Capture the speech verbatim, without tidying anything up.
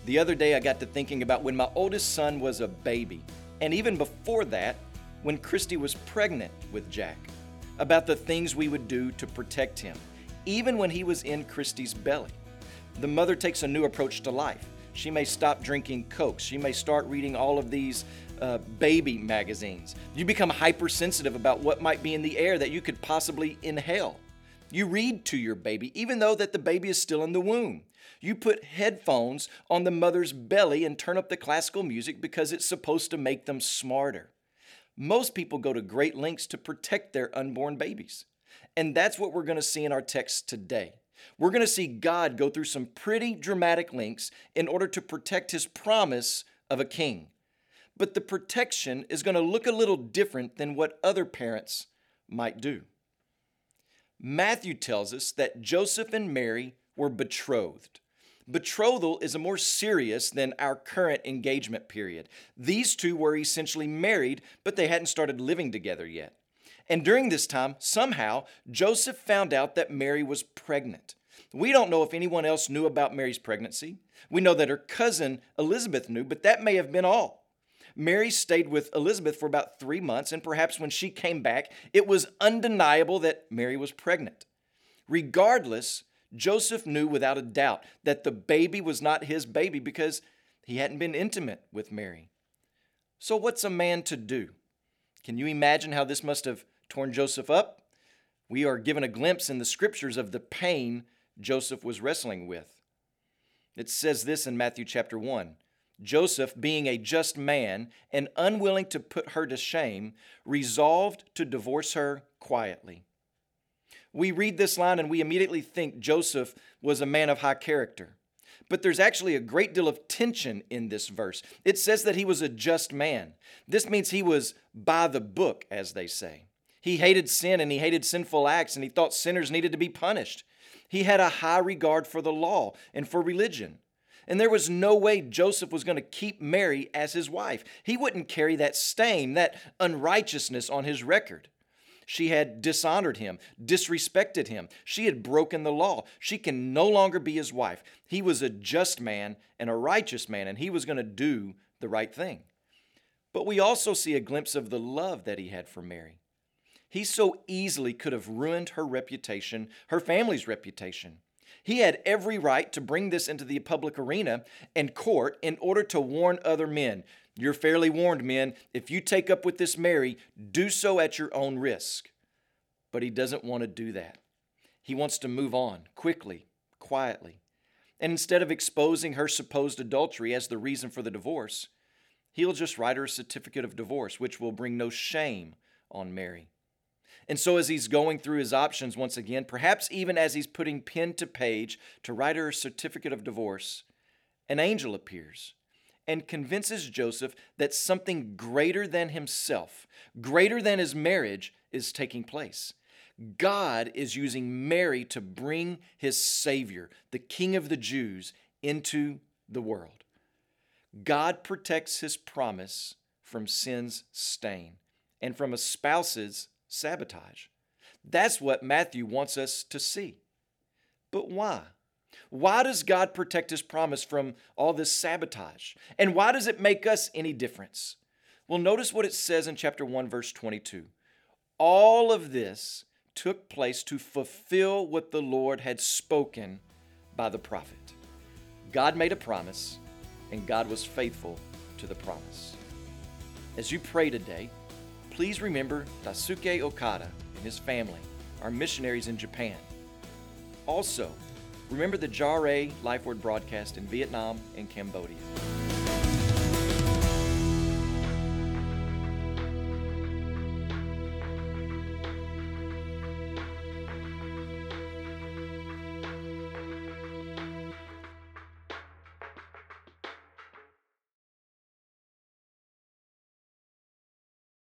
The other day I got to thinking about when my oldest son was a baby, and even before that, when Christy was pregnant with Jack, about the things we would do to protect him, even when he was in Christy's belly. The mother takes a new approach to life. She may stop drinking Coke. She may start reading all of these uh, baby magazines. You become hypersensitive about what might be in the air that you could possibly inhale. You read to your baby, even though that the baby is still in the womb. You put headphones on the mother's belly and turn up the classical music because it's supposed to make them smarter. Most people go to great lengths to protect their unborn babies. And that's what we're going to see in our text today. We're going to see God go through some pretty dramatic lengths in order to protect his promise of a king. But the protection is going to look a little different than what other parents might do. Matthew tells us that Joseph and Mary were betrothed. Betrothal is a more serious than our current engagement period. These two were essentially married, but they hadn't started living together yet. And during this time, somehow, Joseph found out that Mary was pregnant. We don't know if anyone else knew about Mary's pregnancy. We know that her cousin Elizabeth knew, but that may have been all. Mary stayed with Elizabeth for about three months, and perhaps when she came back, it was undeniable that Mary was pregnant. Regardless, Joseph knew without a doubt that the baby was not his baby because he hadn't been intimate with Mary. So what's a man to do? Can you imagine how this must have torn Joseph up? We are given a glimpse in the scriptures of the pain Joseph was wrestling with. It says this in Matthew chapter one. Joseph, being a just man and unwilling to put her to shame, resolved to divorce her quietly. We read this line and we immediately think Joseph was a man of high character. But there's actually a great deal of tension in this verse. It says that he was a just man. This means he was by the book, as they say. He hated sin and he hated sinful acts, and he thought sinners needed to be punished. He had a high regard for the law and for religion. And there was no way Joseph was going to keep Mary as his wife. He wouldn't carry that stain, that unrighteousness on his record. She had dishonored him, disrespected him. She had broken the law. She can no longer be his wife. He was a just man and a righteous man, and he was going to do the right thing. But we also see a glimpse of the love that he had for Mary. He so easily could have ruined her reputation, her family's reputation. He had every right to bring this into the public arena and court in order to warn other men. You're fairly warned, men. If you take up with this Mary, do so at your own risk. But he doesn't want to do that. He wants to move on quickly, quietly. And instead of exposing her supposed adultery as the reason for the divorce, he'll just write her a certificate of divorce, which will bring no shame on Mary. And so as he's going through his options once again, perhaps even as he's putting pen to page to write her a certificate of divorce, an angel appears and convinces Joseph that something greater than himself, greater than his marriage, is taking place. God is using Mary to bring his Savior, the King of the Jews, into the world. God protects his promise from sin's stain and from a spouse's sabotage. That's what Matthew wants us to see. But why? Why does God protect his promise from all this sabotage? And why does it make us any difference? Well, notice what it says in chapter one, verse twenty-two. All of this took place to fulfill what the Lord had spoken by the prophet. God made a promise, and God was faithful to the promise. As you pray today, please remember Daisuke Okada and his family, our missionaries in Japan. Also, remember the J A R E Life Word broadcast in Vietnam and Cambodia.